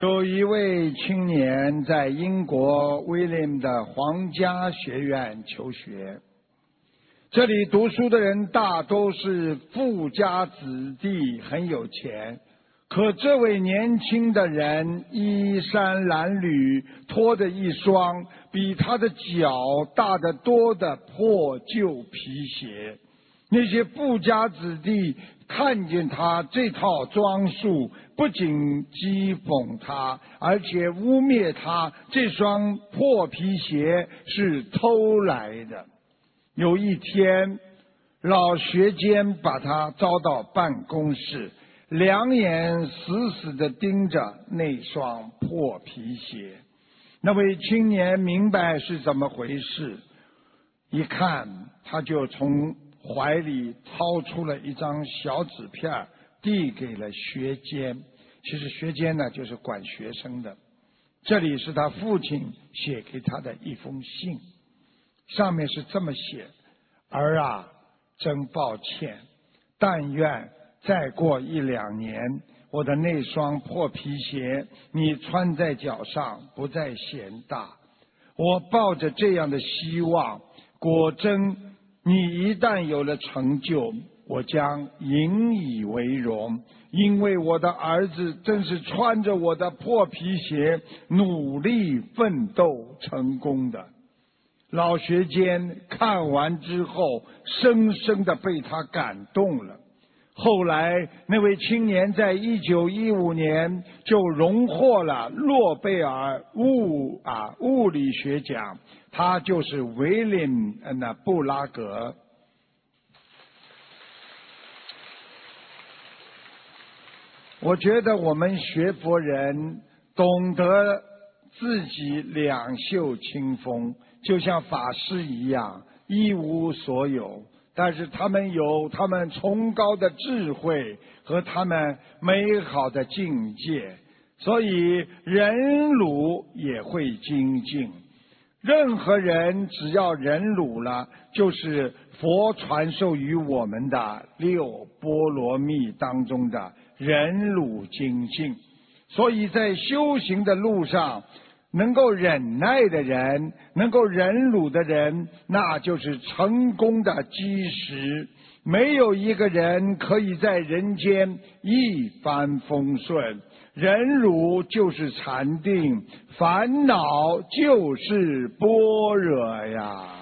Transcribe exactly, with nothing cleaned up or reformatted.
有一位青年在英国威廉的皇家学院求学，这里读书的人大都是富家子弟，很有钱。可这位年轻的人衣衫褴褛，拖着一双比他的脚大得多的破旧皮鞋。那些富家子弟看见他这套装束，不仅讥讽他，而且污蔑他这双破皮鞋是偷来的。有一天，老学监把他招到办公室，两眼死死地盯着那双破皮鞋。那位青年明白是怎么回事，一看他就从怀里掏出了一张小纸片，递给了学监。其实学监呢，就是管学生的。这里是他父亲写给他的一封信，上面是这么写：儿啊，真抱歉，但愿再过一两年，我的那双破皮鞋你穿在脚上不再嫌大。我抱着这样的希望，果真你一旦有了成就，我将引以为荣，因为我的儿子正是穿着我的破皮鞋努力奋斗成功的。老学监看完之后，深深地被他感动了。后来，那位青年在一九一五年就荣获了诺贝尔物啊物理学奖，他就是威廉呃布拉格。我觉得我们学佛人懂得自己两袖清风，就像法师一样一无所有，但是他们有他们崇高的智慧和他们美好的境界，所以忍辱也会精进。任何人只要忍辱了，就是佛传授于我们的六波罗蜜当中的忍辱精进。所以在修行的路上，能够忍耐的人，能够忍辱的人，那就是成功的基石。没有一个人可以在人间一帆风顺，忍辱就是禅定，烦恼就是般若呀。